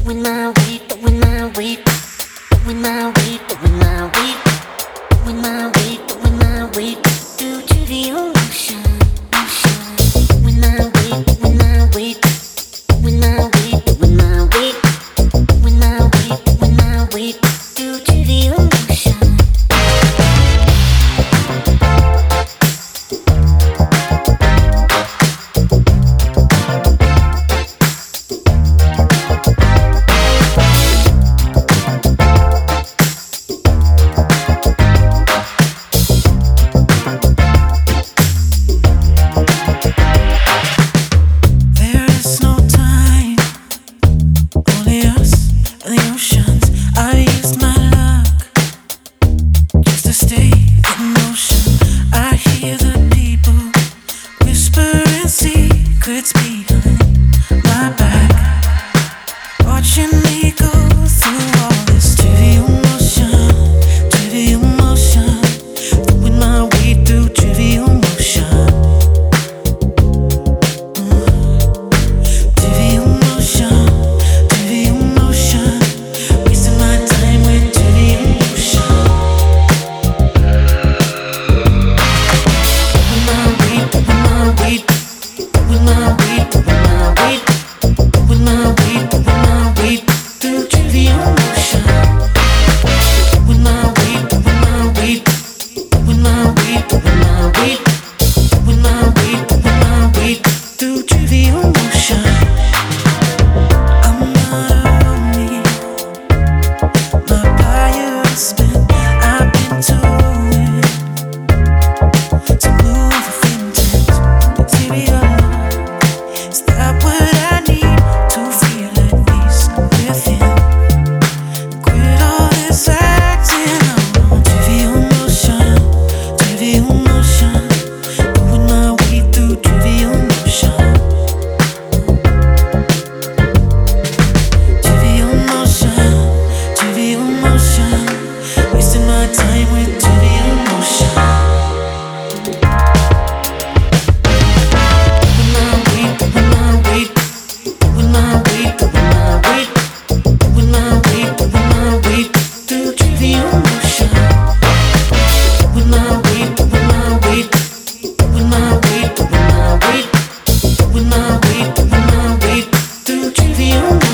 When I wait, when I wait, when I wait, when I wait, when I wait, when I wait, due to the ocean, ocean. When I wait, when I wait, when I wait, when I wait, when I wait, when I wait, due to the ocean. Secrets behind my back, watching me go through all this trivial motion, throwing my way through trivial motion, trivial motion, wasting my time with trivial motion. When I wait, when I wait. When I wait, when I wait, when I wait, when I wait, through trivial motion. When I wait, when I wait, when I wait, when I wait, when I wait, when I wait, through trivial motion. I'm not a Romeo, my tire is spent. I've been told to move with intent, material. Is that what I need to feel at peace within? Quit all this acting on trivial motion, going my way through trivial motion, wasting my time with trivial motion. When I wait, when I wait, when I wait, when I wait, through trivial motion. When I wait, when I wait, when I wait, when I wait, when I wait, when I wait, through trivial motion.